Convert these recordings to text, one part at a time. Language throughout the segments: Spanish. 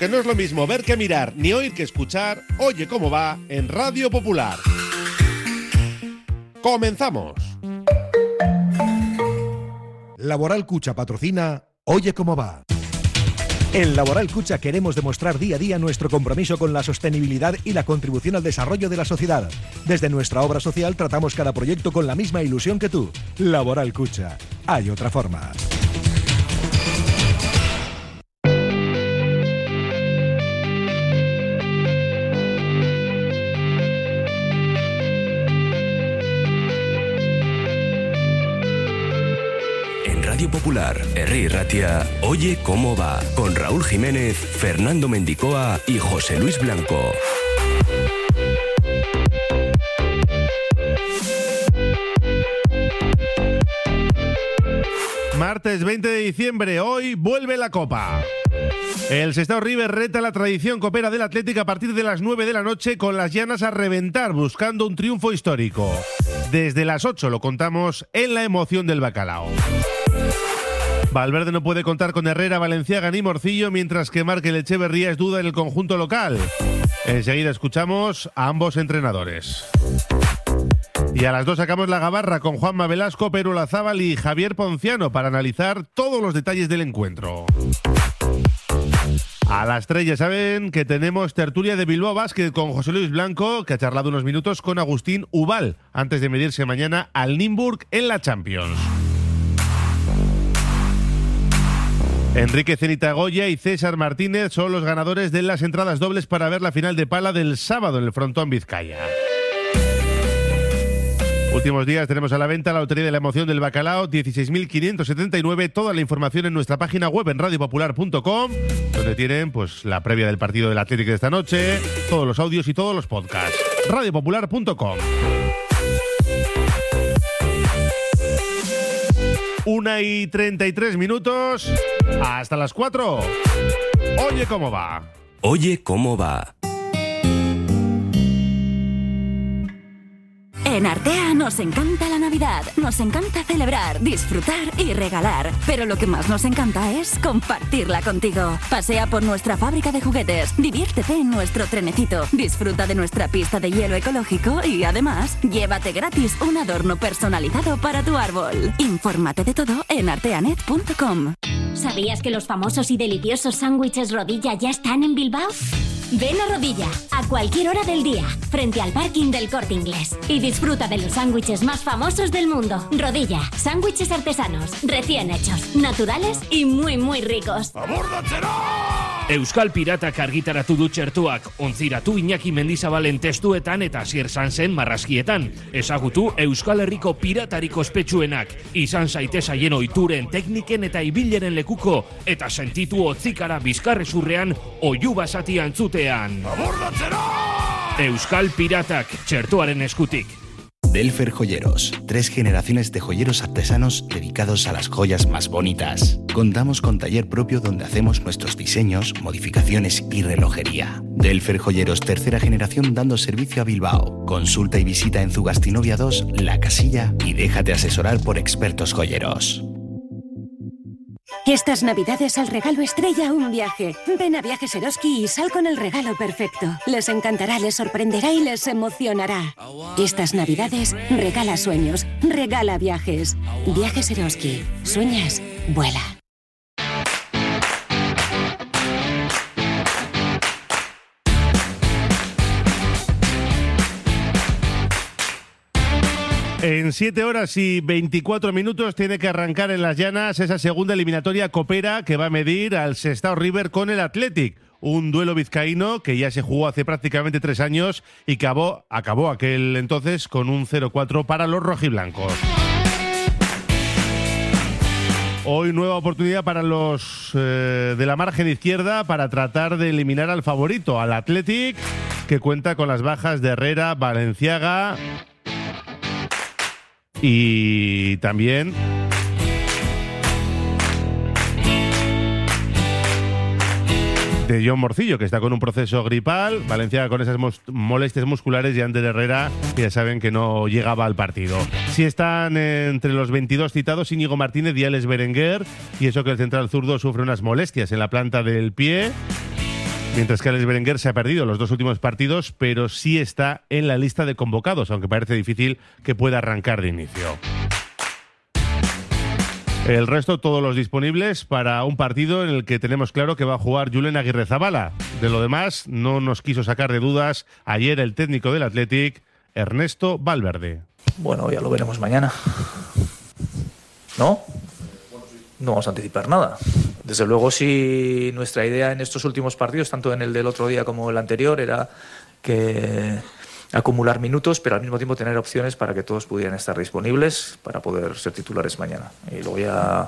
Porque no es lo mismo ver que mirar, ni oír que escuchar. Oye cómo va en Radio Popular. ¡Comenzamos! Laboral Cucha patrocina Oye cómo va. En Laboral Cucha queremos demostrar día a día nuestro compromiso con la sostenibilidad y la contribución al desarrollo de la sociedad. Desde nuestra obra social tratamos cada proyecto con la misma ilusión que tú. Laboral Cucha. Hay otra forma. Radio Popular, Herri Ratia, Oye cómo va, con Raúl Jiménez, Fernando Mendicoa y José Luis Blanco. Martes 20 de diciembre, hoy vuelve la Copa. El Sestao River reta la tradición copera del Athletic a partir de las 9 de la noche con las llanas a reventar, buscando un triunfo histórico. Desde las 8 lo contamos en La emoción del bacalao. Valverde no puede contar con Herrera, Valenciaga ni Morcillo, mientras que Markel Echeverría es duda en el conjunto local. Enseguida escuchamos a ambos entrenadores. Y a las 2 sacamos la gabarra con Juanma Velasco, Pedro Olazábal y Javier Ponciano para analizar todos los detalles del encuentro. A las 3 ya saben que tenemos tertulia de Bilbao Basket con José Luis Blanco, que ha charlado unos minutos con Agustín Ubal, antes de medirse mañana al Nymburk en la Champions. Enrique Zenitagoya y César Martínez son los ganadores de las entradas dobles para ver la final de pala del sábado en el Frontón Vizcaya. Últimos días tenemos a la venta la Lotería de la Emoción del Bacalao, 16.579. Toda la información en nuestra página web en radiopopular.com, donde tienen pues la previa del partido del Athletic de esta noche, todos los audios y todos los podcasts. radiopopular.com. 1:33. Hasta las 4. Oye cómo va. Oye cómo va. En Artea nos encanta la Navidad, nos encanta celebrar, disfrutar y regalar. Pero lo que más nos encanta es compartirla contigo. Pasea por nuestra fábrica de juguetes, diviértete en nuestro trenecito, disfruta de nuestra pista de hielo ecológico y además, llévate gratis un adorno personalizado para tu árbol. Infórmate de todo en arteanet.com. ¿Sabías que los famosos y deliciosos sándwiches Rodilla ya están en Bilbao? Ven a Rodilla, a cualquier hora del día, frente al parking del Corte Inglés. Y disfruta de los sándwiches más famosos del mundo. Rodilla, sándwiches artesanos, recién hechos, naturales y muy, muy ricos. Euskal Piratak argitaratu du txertuak, ontziratu Iñaki Mendizabalen testuetan eta Asier Sansen marrazkietan. Ezagutu Euskal Herriko piratarik ospetsuenak, izan zaitezaien ohituren, tekniken eta ibileren lekuko, eta sentitu hotzikara bizkarrezurrean oihu basati antzutean. Euskal Piratak, txertuaren eskutik. Delfer Joyeros, 3 generaciones de joyeros artesanos dedicados a las joyas más bonitas. Contamos con taller propio donde hacemos nuestros diseños, modificaciones y relojería. Delfer Joyeros, 3ª generación dando servicio a Bilbao. Consulta y visita en Zugastinovia 2, La Casilla y déjate asesorar por expertos joyeros. Estas navidades al regalo estrella un viaje. Ven a Viajes Eroski y sal con el regalo perfecto. Les encantará, les sorprenderá y les emocionará. Estas navidades regala sueños, regala viajes. Viajes Eroski. ¿Sueñas? Vuela. En 7 horas y 24 minutos tiene que arrancar en las llanas esa segunda eliminatoria copera que va a medir al Sestao River con el Athletic. Un duelo vizcaíno que ya se jugó hace prácticamente 3 años y que acabó aquel entonces con un 0-4 para los rojiblancos. Hoy nueva oportunidad para los de la margen izquierda para tratar de eliminar al favorito, al Athletic, que cuenta con las bajas de Herrera, Valenciaga y también de John Morcillo, que está con un proceso gripal, Valenciaga con esas molestias musculares y Ander Herrera, que ya saben que no llegaba al partido. Sí están entre los 22 citados Íñigo Martínez y Alex Berenguer, y eso que el central zurdo sufre unas molestias en la planta del pie. Mientras que Alex Berenguer se ha perdido los 2 últimos partidos, pero sí está en la lista de convocados, aunque parece difícil que pueda arrancar de inicio. El resto, todos los disponibles para un partido en el que tenemos claro que va a jugar Julen Aguirrezabala. De lo demás, no nos quiso sacar de dudas ayer el técnico del Athletic, Ernesto Valverde. Bueno, ya lo veremos mañana. ¿No? No vamos a anticipar nada. Desde luego, si nuestra idea en estos últimos partidos, tanto en el del otro día como el anterior, era que acumular minutos, pero al mismo tiempo tener opciones para que todos pudieran estar disponibles para poder ser titulares mañana. Y luego ya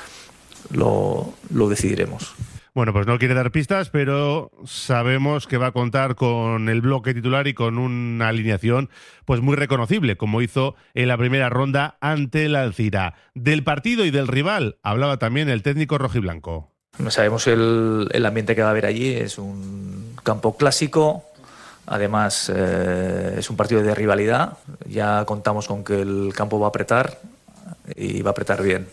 lo decidiremos. Bueno, pues no quiere dar pistas, pero sabemos que va a contar con el bloque titular y con una alineación pues muy reconocible, como hizo en la primera ronda ante el Alcira. Del partido y del rival hablaba también el técnico rojiblanco. Sabemos el ambiente que va a haber allí, es un campo clásico, además es un partido de rivalidad, ya contamos con que el campo va a apretar y va a apretar bien.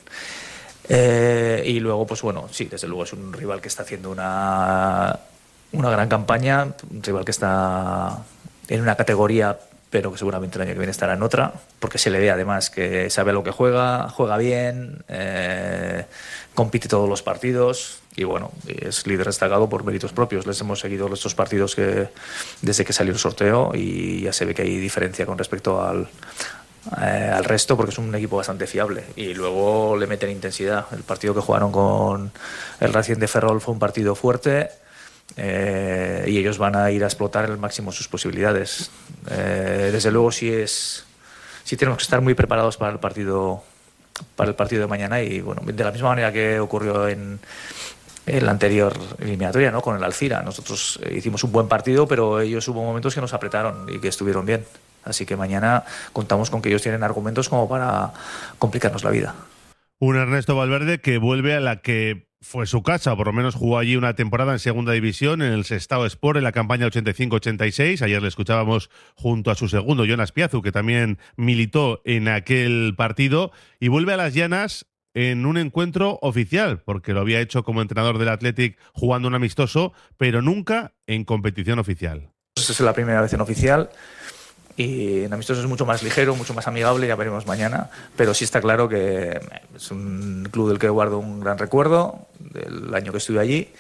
Y luego, pues bueno, sí, desde luego es un rival que está haciendo una gran campaña, un rival que está en una categoría, pero que seguramente el año que viene estará en otra, porque se le ve además que sabe a lo que juega bien, compite todos los partidos y bueno, es líder destacado por méritos propios. Les hemos seguido estos partidos desde que salió el sorteo y ya se ve que hay diferencia con respecto al resto, porque es un equipo bastante fiable y luego le meten intensidad. El partido que jugaron con el Racing de Ferrol fue un partido fuerte y ellos van a ir a explotar al máximo sus posibilidades. Desde luego sí tenemos que estar muy preparados para el partido de mañana y bueno, de la misma manera que ocurrió en la anterior eliminatoria, ¿no? Con el Alcira. Nosotros hicimos un buen partido, pero ellos hubo momentos que nos apretaron y que estuvieron bien. Así que mañana contamos con que ellos tienen argumentos como para complicarnos la vida. Un Ernesto Valverde que vuelve a la que fue su casa, o por lo menos jugó allí una temporada en segunda división, en el Sestao Sport, en la campaña 85-86. Ayer le escuchábamos junto a su segundo, Jonas Piazu, que también militó en aquel partido, y vuelve a las llanas en un encuentro oficial, porque lo había hecho como entrenador del Athletic jugando un amistoso, pero nunca en competición oficial. Esta es la primera vez en oficial. Y en amistoso es mucho más ligero, mucho más amigable, ya veremos mañana. Pero sí está claro que es un club del que guardo un gran recuerdo, del año que estuve allí.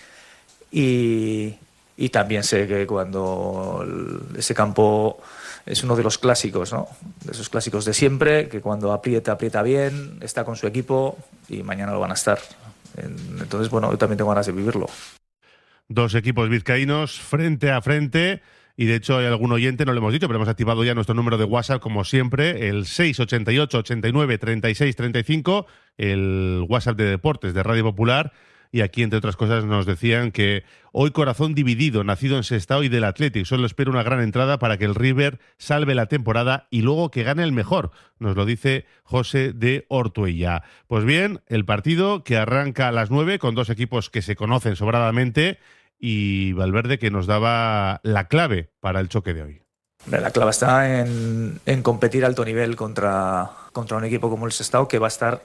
Y también sé que cuando ese campo es uno de los clásicos, ¿no? De esos clásicos de siempre, que cuando aprieta bien, está con su equipo y mañana lo van a estar. Entonces, bueno, yo también tengo ganas de vivirlo. 2 equipos vizcaínos frente a frente. Y de hecho hay algún oyente, no lo hemos dicho, pero hemos activado ya nuestro número de WhatsApp como siempre, el 688 89 36 35, el WhatsApp de Deportes de Radio Popular. Y aquí, entre otras cosas, nos decían que hoy corazón dividido, nacido en Sestao y del Athletic. Solo espero una gran entrada para que el River salve la temporada y luego que gane el mejor. Nos lo dice José de Ortuella. Pues bien, el partido que arranca a las 9 con 2 equipos que se conocen sobradamente. Y Valverde que nos daba la clave para el choque de hoy. La clave está en competir a alto nivel contra un equipo como el Sestao, que va a estar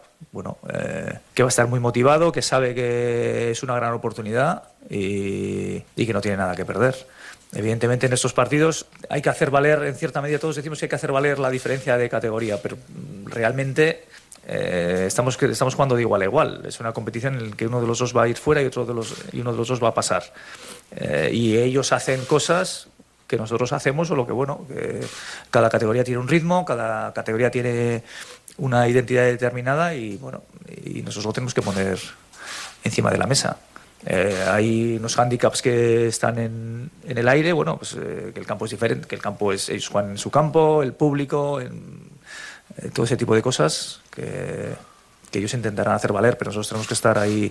muy motivado, que sabe que es una gran oportunidad y que no tiene nada que perder. Evidentemente en estos partidos hay que hacer valer, en cierta medida todos decimos que hay que hacer valer la diferencia de categoría, pero realmente estamos jugando de igual a igual. Es una competición en la que uno de los dos va a ir fuera y uno de los dos va a pasar. Y ellos hacen cosas que nosotros hacemos, o lo que cada categoría tiene un ritmo, cada categoría tiene una identidad determinada y nosotros lo tenemos que poner encima de la mesa. Hay unos hándicaps que están en el aire, que el campo es diferente, que el campo ellos juegan en su campo, el público, todo ese tipo de cosas que ellos intentarán hacer valer, pero nosotros tenemos que estar ahí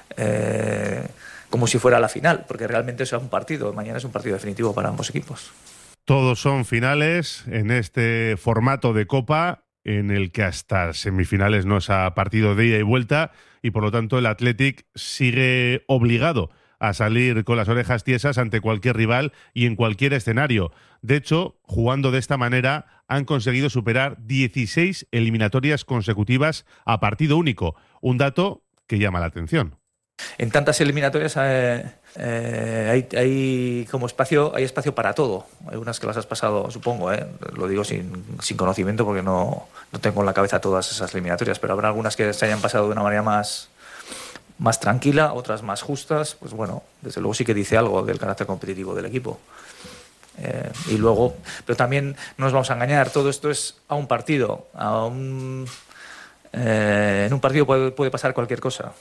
como si fuera la final, porque realmente eso es un partido. Mañana es un partido definitivo para ambos equipos. Todos son finales en este formato de Copa, en el que hasta semifinales no es a partido de ida y vuelta, y por lo tanto el Athletic sigue obligado a salir con las orejas tiesas ante cualquier rival y en cualquier escenario. De hecho, jugando de esta manera, han conseguido superar 16 eliminatorias consecutivas a partido único, un dato que llama la atención. En tantas eliminatorias hay como espacio, hay espacio para todo. Hay unas que las has pasado, supongo, lo digo sin conocimiento porque no tengo en la cabeza todas esas eliminatorias, pero habrá algunas que se hayan pasado de una manera más tranquila, otras más justas. Pues bueno, desde luego sí que dice algo del carácter competitivo del equipo. Y luego, pero también no nos vamos a engañar, todo esto es a un partido, en un partido puede pasar cualquier cosa.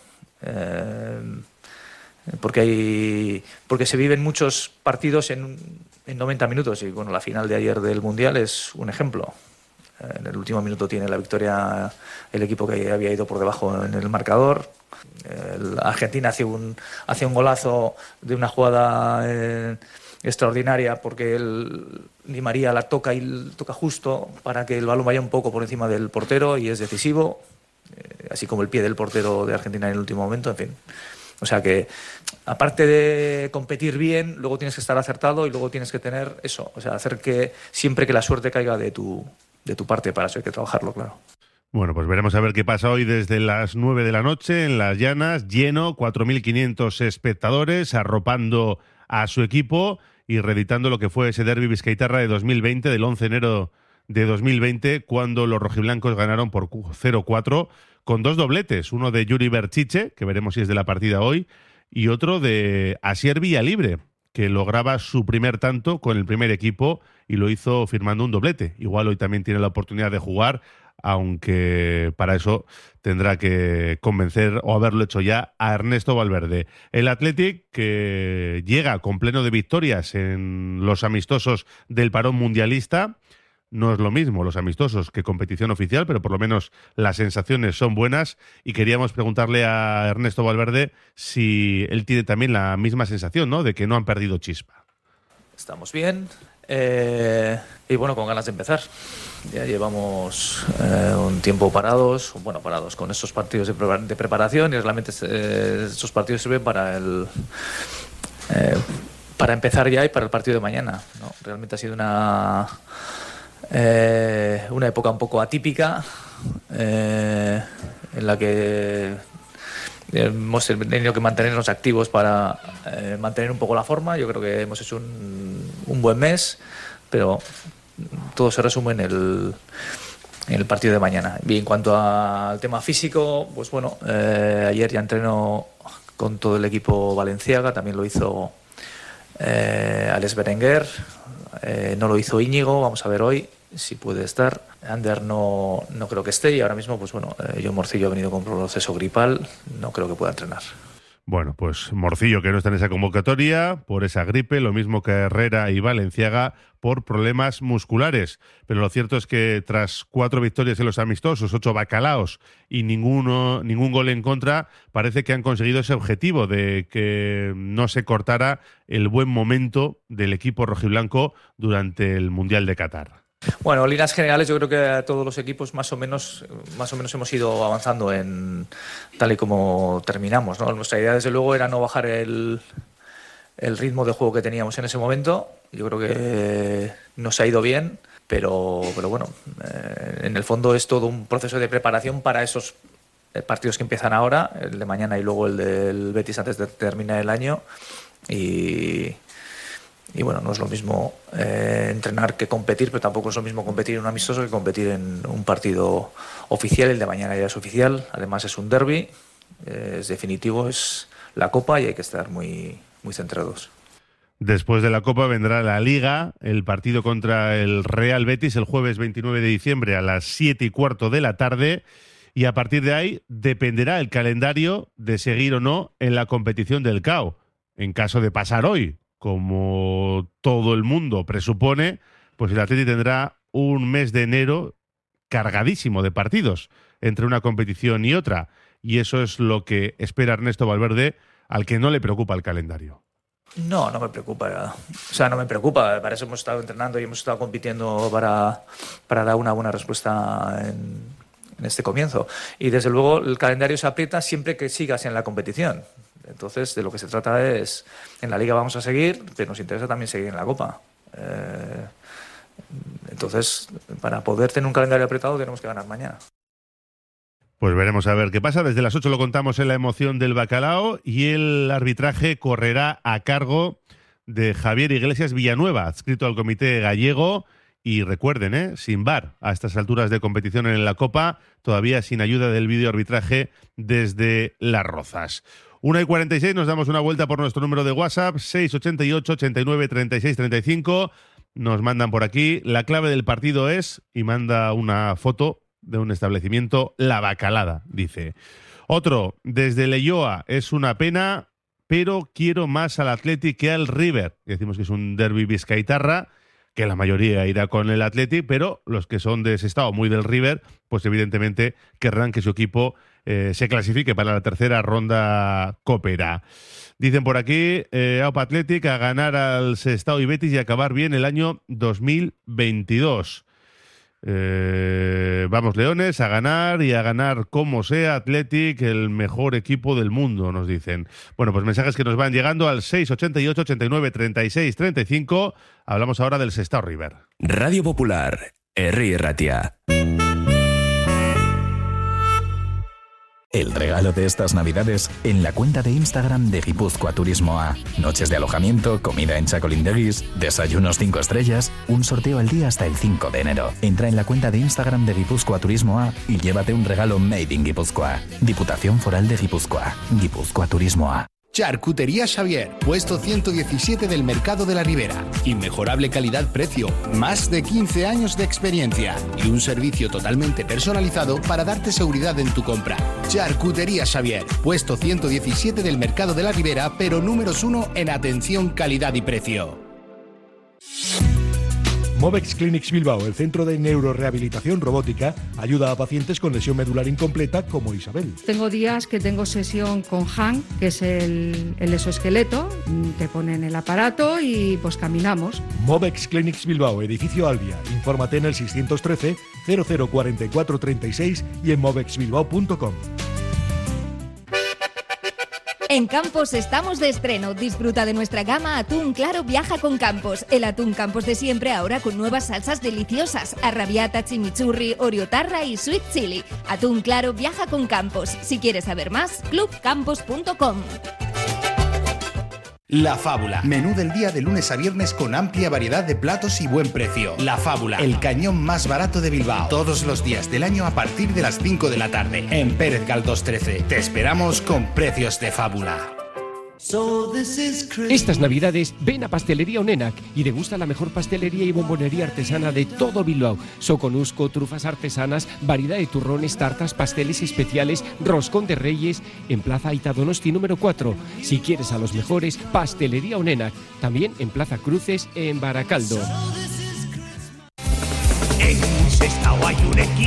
Porque se viven muchos partidos en 90 minutos y bueno, la final de ayer del Mundial es un ejemplo. En el último minuto tiene la victoria el equipo que había ido por debajo en el marcador. Argentina hace un golazo de una jugada extraordinaria porque Di María la toca y toca justo para que el balón vaya un poco por encima del portero y es decisivo. Así como el pie del portero de Argentina en el último momento, en fin. O sea que, aparte de competir bien, luego tienes que estar acertado y luego tienes que tener eso, o sea, hacer que siempre que la suerte caiga de tu parte, para eso hay que trabajarlo, claro. Bueno, pues veremos a ver qué pasa hoy desde las 9 de la noche en Las Llanas, lleno, 4.500 espectadores arropando a su equipo y reeditando lo que fue ese derbi bizkaitarra de 2020, del 11 de enero de 2020, cuando los rojiblancos ganaron por 0-4 con dos dobletes, uno de Yuri Berchiche, que veremos si es de la partida hoy, y otro de Asier Villalibre, que lograba su primer tanto con el primer equipo y lo hizo firmando un doblete. Igual hoy también tiene la oportunidad de jugar, aunque para eso tendrá que convencer o haberlo hecho ya a Ernesto Valverde. El Athletic, que llega con pleno de victorias en los amistosos del parón mundialista. No es lo mismo los amistosos que competición oficial, pero por lo menos las sensaciones son buenas y queríamos preguntarle a Ernesto Valverde si él tiene también la misma sensación, ¿no?, de que no han perdido chispa. Estamos bien y bueno, con ganas de empezar. Ya llevamos un tiempo parados con estos partidos de preparación y realmente estos partidos sirven para empezar ya y para el partido de mañana, ¿no? Realmente ha sido una época un poco atípica en la que hemos tenido que mantenernos activos para mantener un poco la forma. Yo creo que hemos hecho un buen mes, pero todo se resume en el partido de mañana. Y en cuanto al tema físico, pues bueno, ayer ya entrenó con todo el equipo valenciaga, también lo hizo Alex Berenguer, no lo hizo Íñigo, vamos a ver hoy si puede estar. Ander no creo que esté y ahora mismo, pues bueno, John Morcillo ha venido con un proceso gripal, no creo que pueda entrenar. Bueno, pues Morcillo, que no está en esa convocatoria por esa gripe, lo mismo que Herrera y Valenciaga por problemas musculares. Pero lo cierto es que tras 4 victorias en los amistosos, 8 bacalaos y ningún gol en contra, parece que han conseguido ese objetivo de que no se cortara el buen momento del equipo rojiblanco durante el Mundial de Qatar. Bueno, en líneas generales yo creo que todos los equipos más o menos hemos ido avanzando en tal y como terminamos, ¿no? Nuestra idea desde luego era no bajar el ritmo de juego que teníamos en ese momento. Yo creo que nos ha ido bien, pero bueno, en el fondo es todo un proceso de preparación para esos partidos que empiezan ahora, el de mañana y luego el del Betis antes de terminar el año. Y bueno, no es lo mismo entrenar que competir, pero tampoco es lo mismo competir en un amistoso que competir en un partido oficial. El de mañana ya es oficial, además es un derbi, es definitivo, es la Copa y hay que estar muy, muy centrados. Después de la Copa vendrá la Liga, el partido contra el Real Betis el jueves 29 de diciembre a las 7:15 de la tarde y a partir de ahí dependerá el calendario de seguir o no en la competición del CAO. En caso de pasar hoy, como todo el mundo presupone, pues el Atleti tendrá un mes de enero cargadísimo de partidos entre una competición y otra. Y eso es lo que espera Ernesto Valverde, al que no le preocupa el calendario. No me preocupa. O sea, no me preocupa. Para eso hemos estado entrenando y hemos estado compitiendo para dar una buena respuesta en este comienzo. Y desde luego el calendario se aprieta siempre que sigas en la competición. Entonces, de lo que se trata es, en la Liga vamos a seguir, pero nos interesa también seguir en la Copa. Entonces, para poder tener un calendario apretado tenemos que ganar mañana. Pues veremos a ver qué pasa. Desde las 8 lo contamos en La Emoción del Bacalao y el arbitraje correrá a cargo de Javier Iglesias Villanueva, adscrito al comité gallego. Y recuerden, sin VAR a estas alturas de competición en la Copa, todavía sin ayuda del videoarbitraje desde Las Rozas. 1:46, nos damos una vuelta por nuestro número de WhatsApp, 688 89 36 35. Nos mandan por aquí, la clave del partido es, y manda una foto de un establecimiento, La Bacalada, dice. Otro, desde Leioa, es una pena, pero quiero más al Athletic que al River. Decimos que es un derbi bizkaitarra, que la mayoría irá con el Athletic, pero los que son de ese estado, muy del River, pues evidentemente querrán que su equipo se clasifique para la tercera ronda copera. Dicen por aquí, Aupa Athletic a ganar al Sestao y Betis y acabar bien el año 2022. Vamos Leones, a ganar como sea. Athletic, el mejor equipo del mundo, nos dicen. Bueno, pues mensajes que nos van llegando al 688 89 36 35. Hablamos ahora del Sestao River. Radio Popular, Herri Ratia. El regalo de estas Navidades en la cuenta de Instagram de Guipúzcoa Turismo A. Noches de alojamiento, comida en Chacolindeguis, desayunos 5 estrellas, un sorteo al día hasta el 5 de enero. Entra en la cuenta de Instagram de Guipúzcoa Turismo A y llévate un regalo made in Guipúzcoa. Diputación Foral de Guipúzcoa. Guipúzcoa Turismo A. Charcutería Xavier, puesto 117 del Mercado de la Ribera. Inmejorable calidad-precio, más de 15 años de experiencia y un servicio totalmente personalizado para darte seguridad en tu compra. Charcutería Xavier, puesto 117 del Mercado de la Ribera, pero números 1 en atención, calidad y precio. Movex Clinics Bilbao, el centro de neurorehabilitación robótica, ayuda a pacientes con lesión medular incompleta como Isabel. Tengo días que tengo sesión con Han, que es el exoesqueleto, te ponen el aparato y pues caminamos. Movex Clinics Bilbao, edificio Albia. Infórmate en el 613 0044 36 y en movexbilbao.com. En Campos estamos de estreno. Disfruta de nuestra gama Atún Claro Viaja con Campos. El atún Campos de siempre ahora con nuevas salsas deliciosas. Arrabiata, chimichurri, oriotarra y sweet chili. Atún Claro Viaja con Campos. Si quieres saber más, clubcampos.com. La Fábula. Menú del día de lunes a viernes con amplia variedad de platos y buen precio. La Fábula, el cañón más barato de Bilbao. Todos los días del año a partir de las 5 de la tarde. En Pérez Galdós 13. Te esperamos con precios de fábula. Estas Navidades ven a Pastelería Onenac y degusta la mejor pastelería y bombonería artesana de todo Bilbao. Soconusco, trufas artesanas, variedad de turrones, tartas, pasteles especiales, roscón de reyes en Plaza Aita Donosti número 4. Si quieres a los mejores, Pastelería Onenac. También en Plaza Cruces en Baracaldo. En Sestao hay un equipo.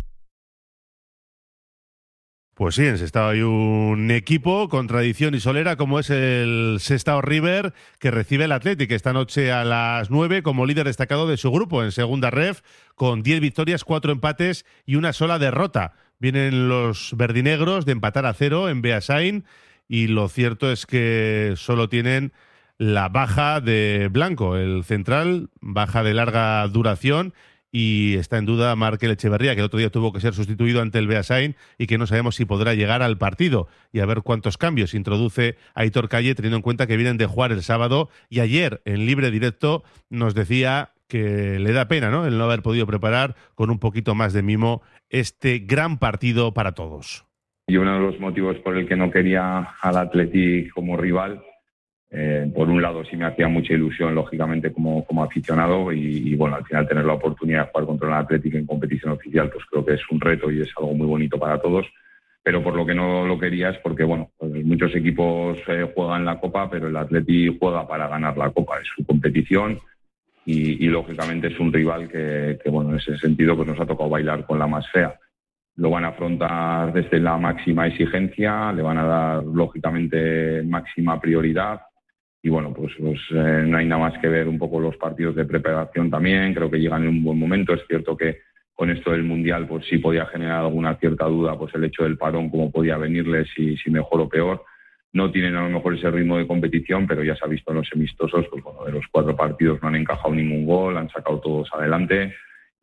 Pues sí, en Sestao hay un equipo con tradición y solera como es el Sestao River, que recibe el Athletic esta noche a las 9 como líder destacado de su grupo en segunda ref, con 10 victorias, 4 empates y una sola derrota. Vienen los verdinegros de empatar a 0 en Beasain y lo cierto es que solo tienen la baja de Blanco, el central, baja de larga duración. Y está en duda Markel Echeverría, que el otro día tuvo que ser sustituido ante el Beasain y que no sabemos si podrá llegar al partido. Y a ver cuántos cambios introduce Aitor Calle, teniendo en cuenta que vienen de jugar el sábado. Y ayer, en Libre Directo, nos decía que le da pena, ¿no?, el no haber podido preparar con un poquito más de mimo este gran partido para todos. Y uno de los motivos por el que no quería al Athletic como rival, por un lado sí me hacía mucha ilusión, lógicamente, como aficionado y bueno, al final tener la oportunidad de jugar contra el Athletic en competición oficial, pues creo que es un reto y es algo muy bonito para todos. Pero por lo que no lo quería es porque, bueno, pues muchos equipos juegan la Copa, pero el Athletic juega para ganar la Copa, es su competición y lógicamente es un rival que, bueno, en ese sentido pues nos ha tocado bailar con la más fea. Lo van a afrontar desde la máxima exigencia, le van a dar, lógicamente, máxima prioridad. Y bueno, pues no hay nada más que ver un poco los partidos de preparación también. Creo que llegan en un buen momento. Es cierto que con esto del Mundial pues sí podía generar alguna cierta duda pues el hecho del parón, cómo podía venirles, si mejor o peor. No tienen a lo mejor ese ritmo de competición, pero ya se ha visto en los amistosos, pues bueno, de los 4 partidos no han encajado ningún gol, han sacado todos adelante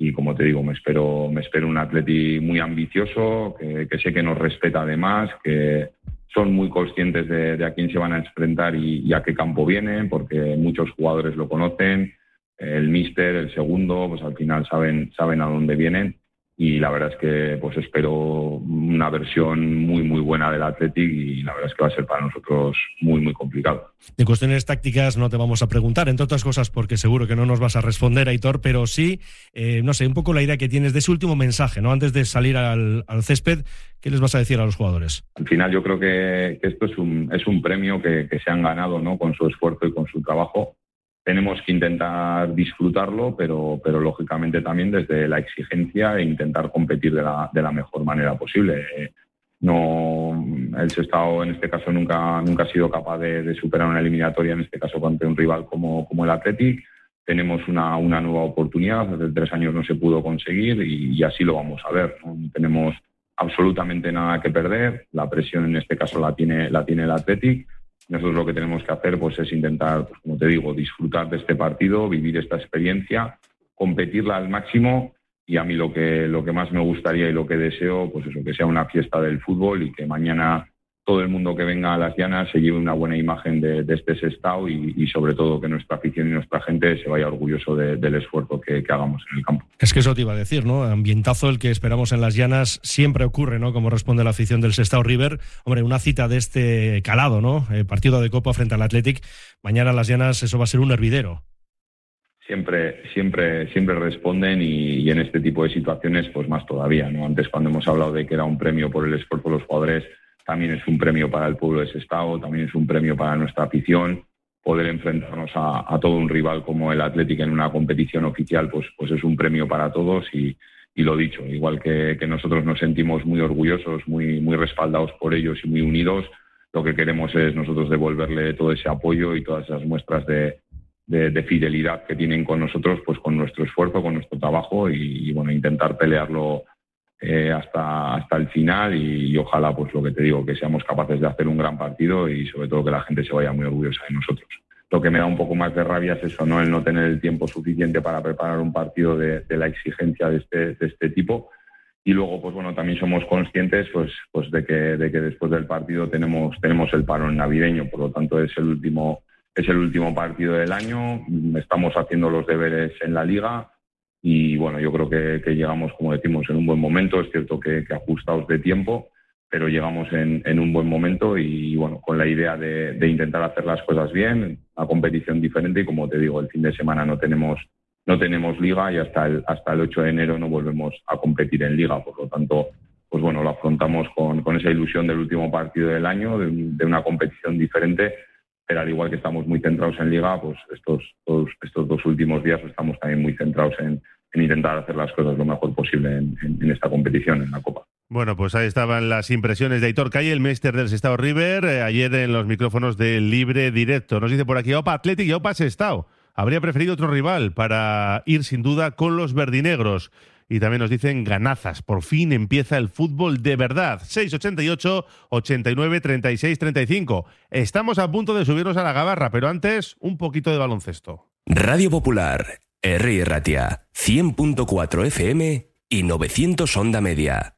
y como te digo, me espero un Atleti muy ambicioso, que sé que nos respeta además, que son muy conscientes de a quién se van a enfrentar y a qué campo vienen, porque muchos jugadores lo conocen, el míster, el segundo, pues al final saben a dónde vienen. Y la verdad es que pues espero una versión muy muy buena del Athletic y la verdad es que va a ser para nosotros muy muy complicado. De cuestiones tácticas no te vamos a preguntar, entre otras cosas porque seguro que no nos vas a responder, Aitor, pero sí, no sé, un poco la idea que tienes de ese último mensaje, ¿no? Antes de salir al césped, ¿qué les vas a decir a los jugadores? Al final yo creo que esto es un premio que se han ganado, ¿no? Con su esfuerzo y con su trabajo. Tenemos que intentar disfrutarlo, pero lógicamente también desde la exigencia e intentar competir de la mejor manera posible. El Sestao en este caso nunca ha sido capaz de superar una eliminatoria, en este caso ante un rival como el Athletic. Tenemos una nueva oportunidad, hace 3 años no se pudo conseguir y así lo vamos a ver. No tenemos absolutamente nada que perder, la presión en este caso la tiene el Athletic. Nosotros lo que tenemos que hacer pues es intentar, pues, como te digo, disfrutar de este partido, vivir esta experiencia, competirla al máximo y a mí lo que más me gustaría y lo que deseo, pues eso, que sea una fiesta del fútbol y que mañana todo el mundo que venga a las Llanas se lleve una buena imagen de este Sestao y sobre todo que nuestra afición y nuestra gente se vaya orgulloso del esfuerzo que hagamos en el campo. Es que eso te iba a decir, ¿no? Ambientazo el que esperamos en las Llanas siempre ocurre, ¿no? Como responde la afición del Sestao River. Hombre, una cita de este calado, ¿no? Partido de Copa frente al Athletic. Mañana en las Llanas eso va a ser un hervidero. Siempre responden y en este tipo de situaciones pues más todavía, ¿no? Antes cuando hemos hablado de que era un premio por el esfuerzo de los jugadores, también es un premio para el pueblo de Sestao, también es un premio para nuestra afición. Poder enfrentarnos a todo un rival como el Athletic en una competición oficial, pues es un premio para todos y lo dicho, igual que nosotros nos sentimos muy orgullosos, muy respaldados por ellos y muy unidos, lo que queremos es nosotros devolverle todo ese apoyo y todas esas muestras de fidelidad que tienen con nosotros, pues con nuestro esfuerzo, con nuestro trabajo y bueno, intentar pelearlo hasta el final y ojalá, pues lo que te digo, que seamos capaces de hacer un gran partido y sobre todo que la gente se vaya muy orgullosa de nosotros. Lo que me da un poco más de rabia es eso, ¿no? El no tener el tiempo suficiente para preparar un partido de la exigencia de este tipo. Y luego, pues bueno, también somos conscientes pues de que después del partido tenemos el parón navideño, por lo tanto es el último partido del año, estamos haciendo los deberes en la Liga. Y bueno, yo creo que llegamos, como decimos, en un buen momento. Es cierto que ajustados de tiempo, pero llegamos en un buen momento y bueno, con la idea de intentar hacer las cosas bien, una competición diferente y como te digo, el fin de semana no tenemos Liga y hasta el 8 de enero no volvemos a competir en Liga. Por lo tanto, pues bueno, lo afrontamos con esa ilusión del último partido del año, de una competición diferente. Pero al igual que estamos muy centrados en Liga, pues estos 2 últimos días estamos también muy centrados en intentar hacer las cosas lo mejor posible en esta competición, en la Copa. Bueno, pues ahí estaban las impresiones de Aitor Calle, el míster del Sestao River, ayer en los micrófonos de Libre Directo. Nos dice por aquí, Opa Athletic y Opa Sestao. Habría preferido otro rival para ir sin duda con los verdinegros. Y también nos dicen ganazas. Por fin empieza el fútbol de verdad. 688 89 36 35. Estamos a punto de subirnos a la gabarra, pero antes un poquito de baloncesto. Radio Popular, Herri Ratia, 100.4 FM y 900 onda media.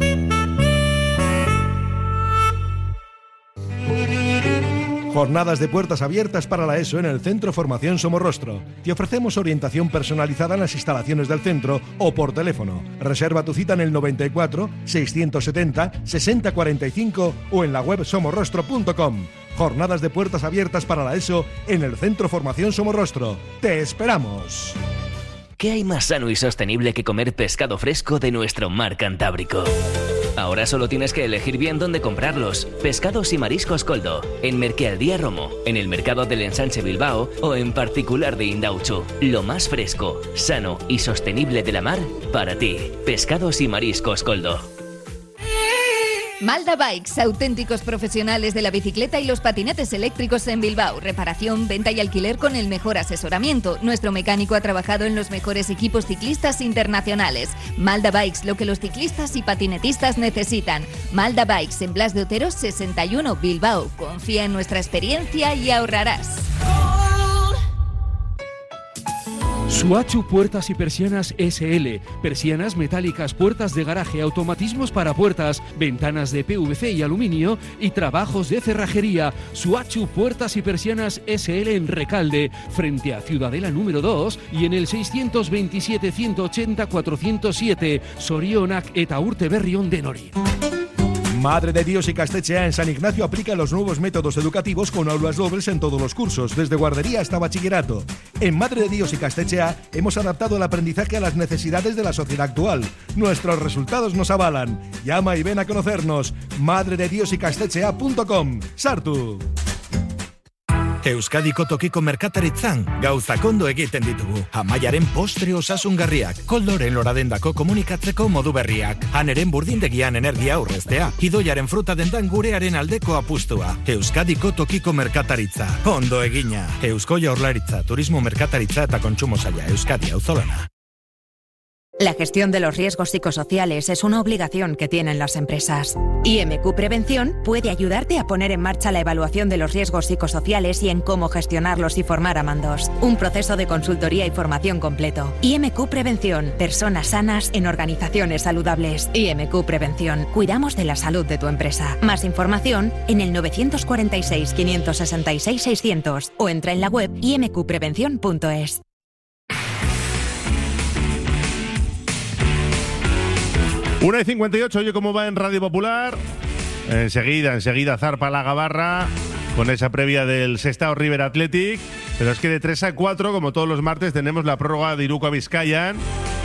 Jornadas de puertas abiertas para la ESO en el Centro Formación Somorrostro. Te ofrecemos orientación personalizada en las instalaciones del centro o por teléfono. Reserva tu cita en el 94 670 6045 o en la web somorrostro.com. Jornadas de puertas abiertas para la ESO en el Centro Formación Somorrostro. ¡Te esperamos! ¿Qué hay más sano y sostenible que comer pescado fresco de nuestro mar Cantábrico? Ahora solo tienes que elegir bien dónde comprarlos. Pescados y mariscos Coldo, en Merkealdía Romo, en el mercado del Ensanche Bilbao o en particular de Indauchu. Lo más fresco, sano y sostenible de la mar para ti. Pescados y mariscos Coldo. Malda Bikes, auténticos profesionales de la bicicleta y los patinetes eléctricos en Bilbao. Reparación, venta y alquiler con el mejor asesoramiento. Nuestro mecánico ha trabajado en los mejores equipos ciclistas internacionales. Malda Bikes, lo que los ciclistas y patinetistas necesitan. Malda Bikes, en Blas de Otero 61, Bilbao. Confía en nuestra experiencia y ahorrarás. Suachu Puertas y Persianas SL. Persianas metálicas, puertas de garaje, automatismos para puertas, ventanas de PVC y aluminio y trabajos de cerrajería. Suachu Puertas y Persianas SL en Recalde, frente a Ciudadela número 2 y en el 627 180 407 Sorionak eta Urte Berrión de Nori. Madre de Dios y Castechea en San Ignacio aplica los nuevos métodos educativos con aulas dobles en todos los cursos, desde guardería hasta bachillerato. En Madre de Dios y Castechea hemos adaptado el aprendizaje a las necesidades de la sociedad actual. Nuestros resultados nos avalan. Llama y ven a conocernos. madredediosycastechea.com. Sartu. Euskadiko tokiko merkataritzan gauzak ondo egiten ditugu. Amaiaren postre osasungarriak, Koldoren loradendako komunikatzeko modu berriak, Haneren burdindegian energia aurreztea, Idoiaren fruta dendan gurearen aldeko apustua. Euskadiko tokiko merkataritza, ondo egina. Eusko Jaurlaritza, turismo merkataritza eta kontsumo saila, Euskadi auzolana. La gestión de los riesgos psicosociales es una obligación que tienen las empresas. IMQ Prevención puede ayudarte a poner en marcha la evaluación de los riesgos psicosociales y en cómo gestionarlos y formar a mandos. Un proceso de consultoría y formación completo. IMQ Prevención. Personas sanas en organizaciones saludables. IMQ Prevención. Cuidamos de la salud de tu empresa. Más información en el 946 566 600 o entra en la web imqprevención.es. Una y 58, oye cómo va en Radio Popular. Enseguida zarpa la Gabarra con esa previa del Sestao River Athletic. Pero es que de 3 a 4, como todos los martes, tenemos la prórroga de Iruko Vizcayan.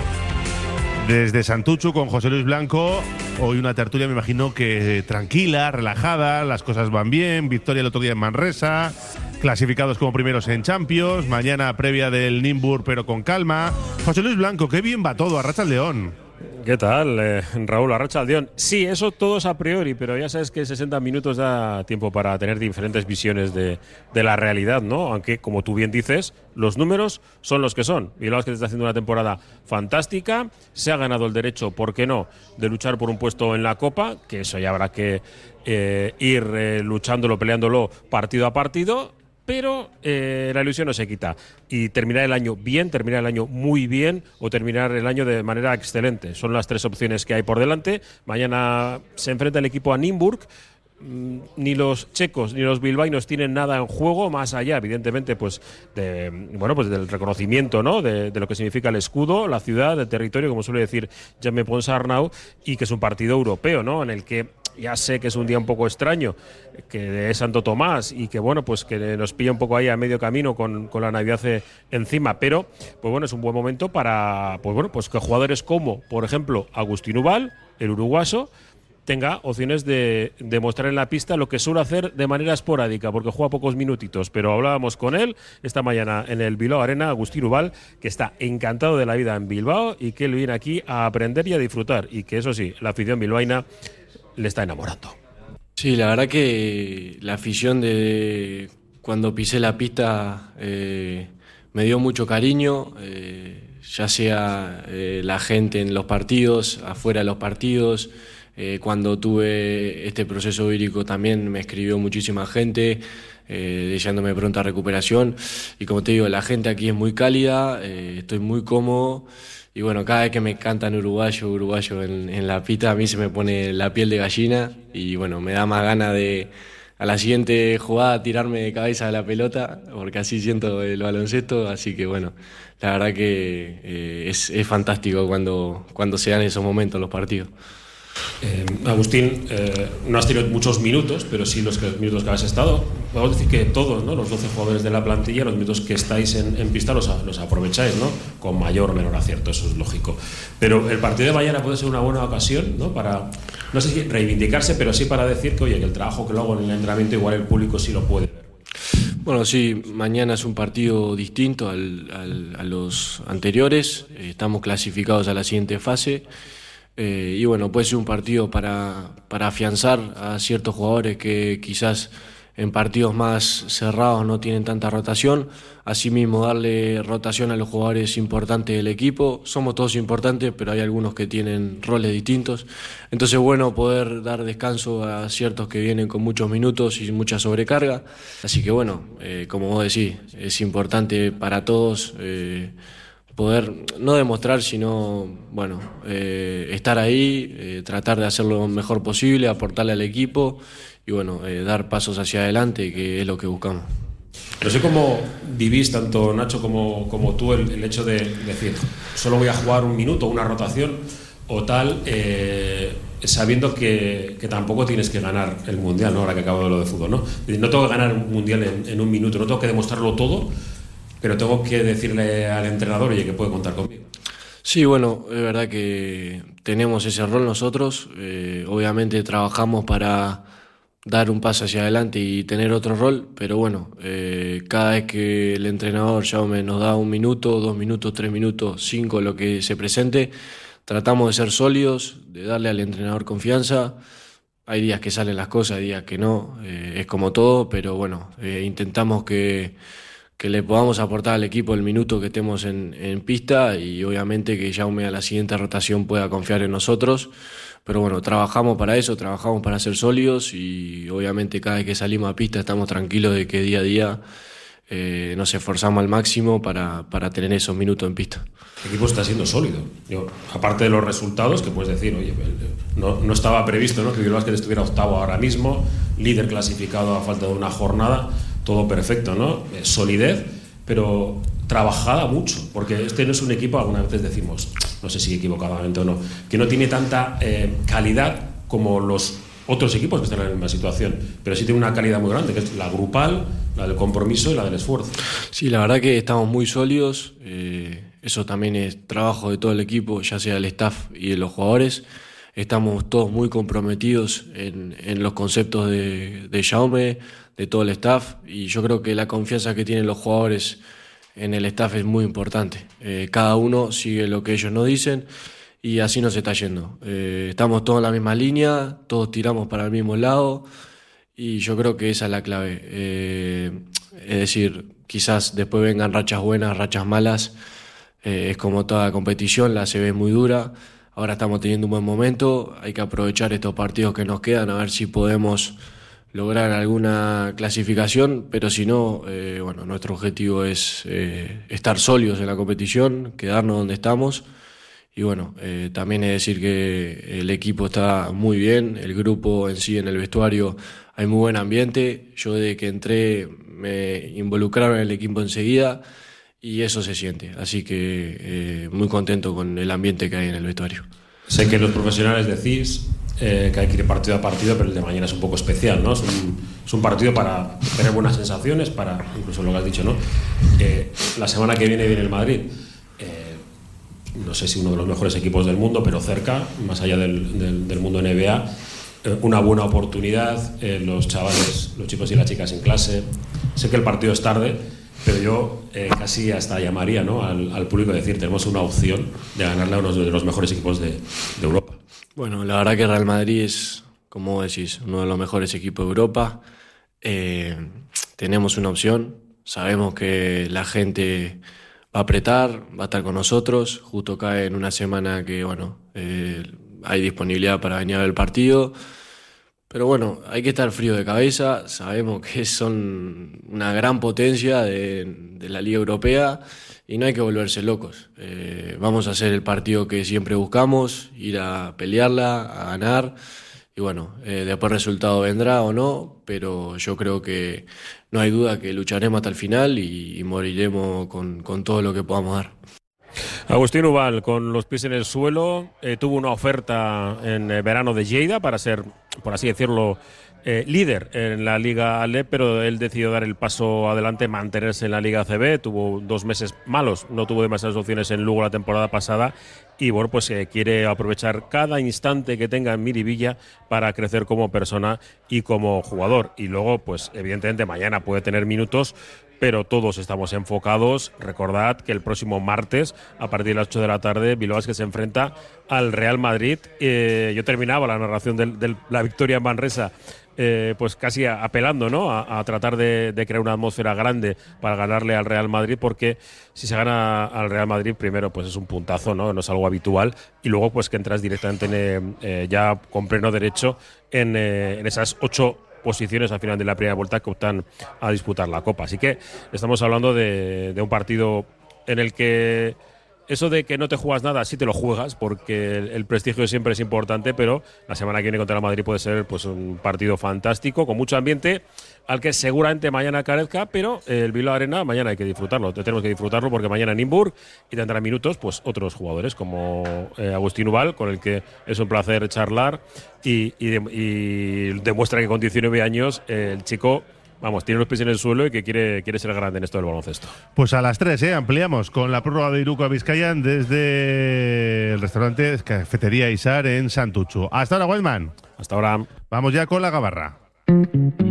Desde Santuchu con José Luis Blanco. Hoy una tertulia, me imagino que tranquila, relajada, las cosas van bien. Victoria el otro día en Manresa. Clasificados como primeros en Champions. Mañana previa del Nymburk, pero con calma. José Luis Blanco, qué bien va todo. Arratsaldeon. ¿Qué tal, Raúl? Arratsaldeon. Sí, eso todo es a priori, pero ya sabes que 60 minutos da tiempo para tener diferentes visiones de la realidad, ¿no? Aunque, como tú bien dices, los números son los que son. Bilbao que está haciendo una temporada fantástica, se ha ganado el derecho, ¿por qué no?, de luchar por un puesto en la Copa, que eso ya habrá que ir luchándolo, peleándolo partido a partido. Pero la ilusión no se quita. Y terminar el año bien, terminar el año muy bien o terminar el año de manera excelente. Son las tres opciones que hay por delante. Mañana se enfrenta el equipo a Nymburk. Ni los checos ni los bilbaínos tienen nada en juego más allá, evidentemente, pues del reconocimiento, ¿no?, de lo que significa el escudo, la ciudad, el territorio, como suele decir Jaime Ponsarnau, y que es un partido europeo, ¿no?, en el que ya sé que es un día un poco extraño, que es Santo Tomás y que pues que nos pilla un poco ahí a medio camino con la Navidad encima, pero es un buen momento para que jugadores como, por ejemplo, Agustín Ubal, el uruguayo, tenga opciones de mostrar en la pista lo que suele hacer de manera esporádica, porque juega pocos minutitos, pero hablábamos con él esta mañana en el Bilbao Arena, Agustín Ubal, que está encantado de la vida en Bilbao y que él viene aquí a aprender y a disfrutar, y que eso sí, la afición bilbaína le está enamorando. Sí, la verdad que la afición de cuando pisé la pista me dio mucho cariño, ya sea la gente en los partidos, afuera de los partidos. Cuando tuve este proceso vírico también me escribió muchísima gente, deseándome pronta recuperación. Y como te digo, la gente aquí es muy cálida, estoy muy cómodo. Y cada vez que me cantan uruguayo en la pista, a mí se me pone la piel de gallina y me da más ganas de a la siguiente jugada tirarme de cabeza a la pelota, porque así siento el baloncesto. Así que la verdad que es fantástico cuando se dan esos momentos los partidos. Agustín, no has tenido muchos minutos, pero sí los minutos que has estado. Podemos decir que todos, ¿no?, los 12 jugadores de la plantilla, los minutos que estáis en pista los aprovecháis, ¿no?, con mayor o menor acierto, eso es lógico. Pero el partido de mañana puede ser una buena ocasión, ¿no?, para, no sé si reivindicarse, pero sí para decir que el trabajo que lo hago en el entrenamiento igual el público sí lo puede ver. Sí, mañana es un partido distinto a los anteriores. Estamos clasificados a la siguiente fase. Y puede ser un partido para afianzar a ciertos jugadores que quizás en partidos más cerrados no tienen tanta rotación. Asimismo, darle rotación a los jugadores importantes del equipo. Somos todos importantes, pero hay algunos que tienen roles distintos. Entonces, poder dar descanso a ciertos que vienen con muchos minutos y mucha sobrecarga. Así que, como vos decís, es importante para todos poder no demostrar, sino bueno, estar ahí, tratar de hacer lo mejor posible, aportarle al equipo y bueno, dar pasos hacia adelante, que es lo que buscamos. No sé cómo vivís tanto Nacho como tú el hecho de decir solo voy a jugar un minuto, una rotación o tal, sabiendo que tampoco tienes que ganar el Mundial, ¿no? Ahora que acabo de lo de fútbol, ¿no? No tengo que ganar un Mundial en un minuto, no tengo que demostrarlo todo, pero tengo que decirle al entrenador, oye, que puede contar conmigo. Sí, bueno, es verdad que tenemos ese rol nosotros, obviamente trabajamos para dar un paso hacia adelante y tener otro rol, pero bueno, cada vez que el entrenador Jaume nos da 1 minuto, 2 minutos, 3 minutos, 5, lo que se presente, tratamos de ser sólidos, de darle al entrenador confianza. Hay días que salen las cosas, hay días que no, es como todo, pero bueno, intentamos que le podamos aportar al equipo el minuto que estemos en pista y obviamente que Jaume a la siguiente rotación pueda confiar en nosotros. Pero bueno, trabajamos para eso, trabajamos para ser sólidos y obviamente cada vez que salimos a pista estamos tranquilos de que día a día nos esforzamos al máximo para tener esos minutos en pista. El equipo está siendo sólido. Aparte de los resultados, que puedes decir, oye, no estaba previsto, ¿no?, que Bilbao Basket estuviera octavo ahora mismo, líder clasificado a falta de una jornada, todo perfecto, ¿no? Solidez, pero trabajada mucho, porque este no es un equipo, algunas veces decimos, no sé si equivocadamente o no, que no tiene tanta calidad como los otros equipos que están en la misma situación, pero sí tiene una calidad muy grande, que es la grupal, la del compromiso y la del esfuerzo. Sí, la verdad que estamos muy sólidos, eso también es trabajo de todo el equipo, ya sea el staff y de los jugadores. Estamos todos muy comprometidos en los conceptos de Jaume, de todo el staff, y yo creo que la confianza que tienen los jugadores en el staff es muy importante. Cada uno sigue lo que ellos nos dicen y así nos está yendo. Estamos todos en la misma línea, todos tiramos para el mismo lado y yo creo que esa es la clave. Es decir, quizás después vengan rachas buenas, rachas malas, es como toda competición, la ACB es muy dura. Ahora estamos teniendo un buen momento, hay que aprovechar estos partidos que nos quedan, a ver si podemos lograr alguna clasificación, pero si no, bueno, nuestro objetivo es estar sólidos en la competición, quedarnos donde estamos y bueno, también es decir que el equipo está muy bien, el grupo en sí, en el vestuario, hay muy buen ambiente. Yo desde que entré me involucraron en el equipo enseguida y eso se siente, así que muy contento con el ambiente que hay en el vestuario. Sé que los profesionales decís que hay que ir partido a partido, pero el de mañana es un poco especial, ¿no? Es un partido para tener buenas sensaciones, para, incluso lo que has dicho, ¿no? La semana que viene el Madrid, no sé si uno de los mejores equipos del mundo, pero cerca, más allá del mundo NBA, una buena oportunidad, los chavales, los chicos y las chicas en clase. Sé que el partido es tarde, pero yo casi hasta llamaría, ¿no?, al público a decir, tenemos una opción de ganarle a uno de los mejores equipos de Europa. Bueno, la verdad que Real Madrid es, como decís, uno de los mejores equipos de Europa. Tenemos una opción, sabemos que la gente va a apretar, va a estar con nosotros. Justo cae en una semana que, bueno, hay disponibilidad para venir a ver el partido. Pero bueno, hay que estar frío de cabeza, sabemos que son una gran potencia de la Liga Europea y no hay que volverse locos. Vamos a hacer el partido que siempre buscamos, ir a pelearla, a ganar y bueno, después el resultado vendrá o no, pero yo creo que no hay duda que lucharemos hasta el final y moriremos con todo lo que podamos dar. Agustín Ubal, con los pies en el suelo, tuvo una oferta en verano de Lleida para ser, por así decirlo, líder en la Liga ALE, pero él decidió dar el paso adelante, mantenerse en la Liga ACB. Tuvo 2 meses malos, no tuvo demasiadas opciones en Lugo la temporada pasada y bueno, pues quiere aprovechar cada instante que tenga en Miribilla para crecer como persona y como jugador. Y luego, pues evidentemente mañana puede tener minutos, pero todos estamos enfocados. Recordad que el próximo martes, a partir de las 8 de la tarde, Bilbao Basket se enfrenta al Real Madrid. Yo terminaba la narración de la victoria en Manresa, pues casi apelando, ¿no?, a tratar de crear una atmósfera grande para ganarle al Real Madrid, porque si se gana al Real Madrid, primero pues es un puntazo, ¿no?, no es algo habitual, y luego pues que entras directamente ya con pleno derecho en esas 8 posiciones al final de la primera vuelta que optan a disputar la Copa. Así que estamos hablando de un partido en el que eso de que no te juegas nada, sí te lo juegas, porque el prestigio siempre es importante, pero la semana que viene contra el Madrid puede ser pues un partido fantástico, con mucho ambiente, al que seguramente mañana carezca, pero el Bilbao Arena mañana hay que disfrutarlo, tenemos que disfrutarlo porque mañana en Nymburk y tendrán minutos pues otros jugadores como Agustín Ubal, con el que es un placer charlar y demuestra que con 19 años el chico, vamos, tiene los pies en el suelo y que quiere ser grande en esto del baloncesto. Pues a las 3, ampliamos con la prórroga de Iruko a Vizcayan desde el restaurante Cafetería Isar en Santuchu. Hasta ahora, Wildman. Hasta ahora. Vamos ya con la gabarra.